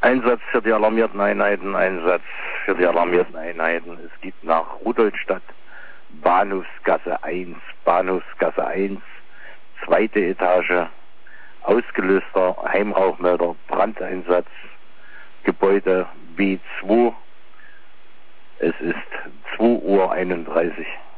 Einsatz für die alarmierten Einheiten, Einsatz für die alarmierten Einheiten. Es gibt nach Rudolstadt Bahnhofsgasse 1, zweite Etage, ausgelöster Heimrauchmelder, Brandeinsatz, Gebäude B2. Es ist 2:31 Uhr.